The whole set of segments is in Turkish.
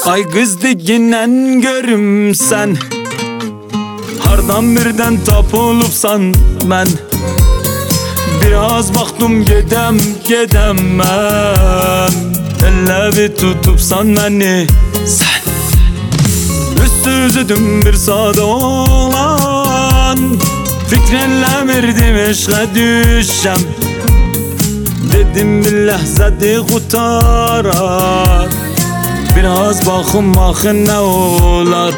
Ay kızdıginen görümsen, hardan birden tapılıpsan ben. Biraz baktım gedem gedemem, elle bir tutupsan beni sen. Üstüzüdüm bir sade olan, fikrenle verdim eşke düşem. Dedim bir lehzede kurtarar, biraz bakın ne olar.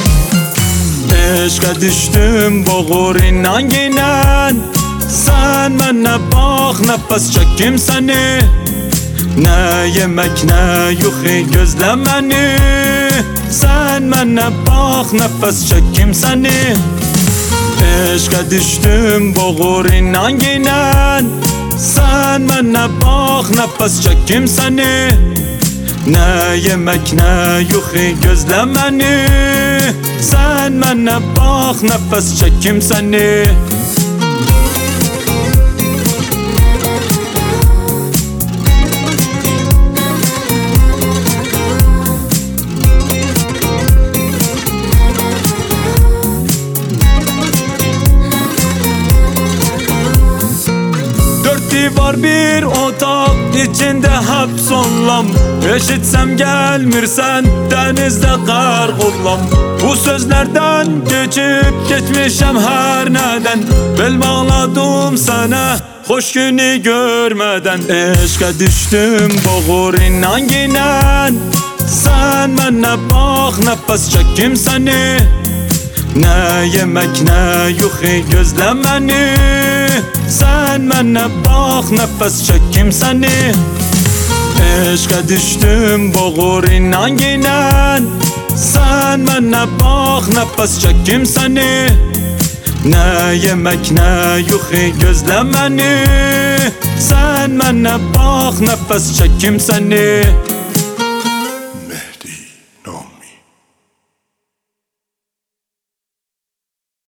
Eşke düştüm boğur inan ginen, sen bana bak nefes çekim seni. Ne yemek ne yuhi gözlemeni, sen bana bak nefes çekim seni. Eşke düştüm boğur inan ginen, sen bana bak nefes çekim seni. Ne yemek ne yuhi gözlemeni, sen bana bak nefes çekim seni. Var bir otak içinde hapsollam, eşitsem gelmirsen denizde kargollam. Bu sözlerden geçip geçmişem her neden, bel bağladım sana hoş günü görmeden. Eşke düştüm boğur inan ginen, sen bana bak nefes çekim seni. Ne yemek ne yuhi gözlemeni, sen bana bak nefes çekim seni. Eşke düştüm boğur inan ginen, sen bana bak nefes çekim seni. Ne yemek ne yuhi gözlemeni, sen bana bak nefes çekim seni.